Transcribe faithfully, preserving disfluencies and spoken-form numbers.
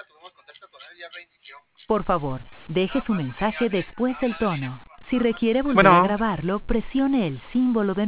Por favor, deje su mensaje después del tono. Si requiere volver Bueno, a grabarlo, presione el símbolo de